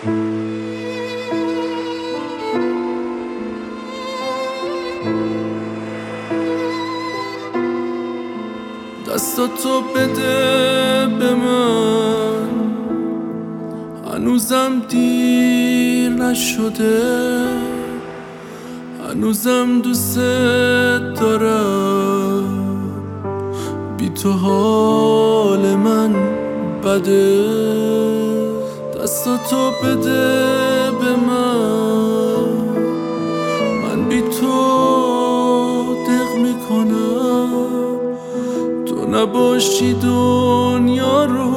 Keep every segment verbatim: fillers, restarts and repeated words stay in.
دستاتو بده به من، هنوزم دیر نشده، هنوزم دوست دارم. بی تو حال من بده، دستاتو بده به من، من بی تو دق میکنم. تو نباشی دنیا رو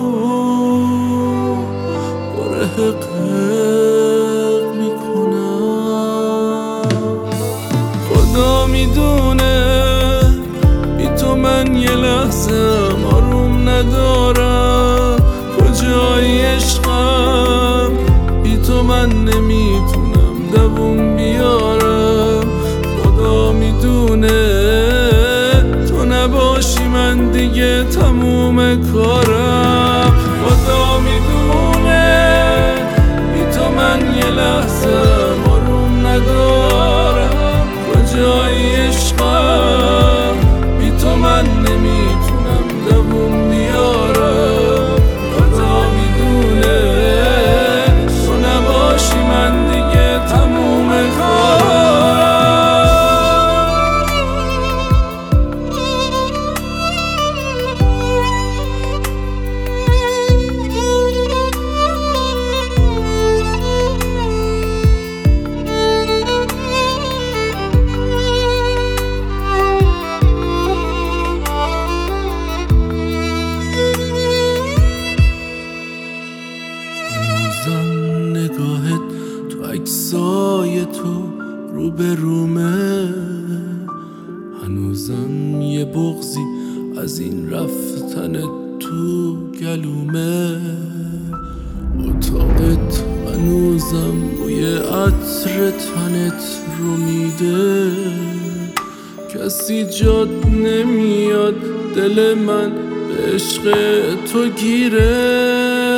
پر حق حق میکنم. خدا میدونه بی تو من یه لحظه آروم ندارم. کجای عشقم بی تو من نمیتونم دووم بیارم. خدا میدونه تو نباشی من دیگه تموم کارم. خدا میدونه بی تو من یه لحظه آروم ندارم. کجای عشقم بی تو من نمیتونم دووم بیارم. خدا میدونه تو نباشی من دیگه تموم کارم. نگاهت تو عکسای تو رو به رومه، هنوزم یه بغضی از این رفتن تو گلومه. اتاقت هنوزم بوی عطر تنت رو میده. کسی جات نمیاد دل من به عشق تو گیره.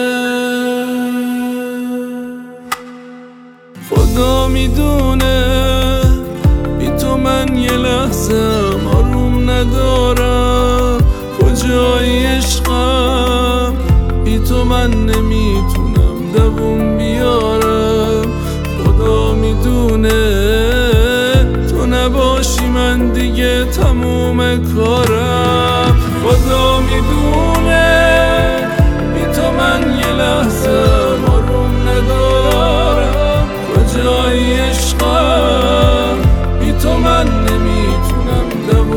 خدا میدونه بی تو من یه لحظه آروم ندارم. کجای عشقم بی تو من نمیتونم دووم بیارم. خدا میدونه تو نباشی من دیگه تموم کارم. خدا میدونه بی تو من یه لحظه آروم ندارم. کجای عشقم بی تو من نمیتونم دووم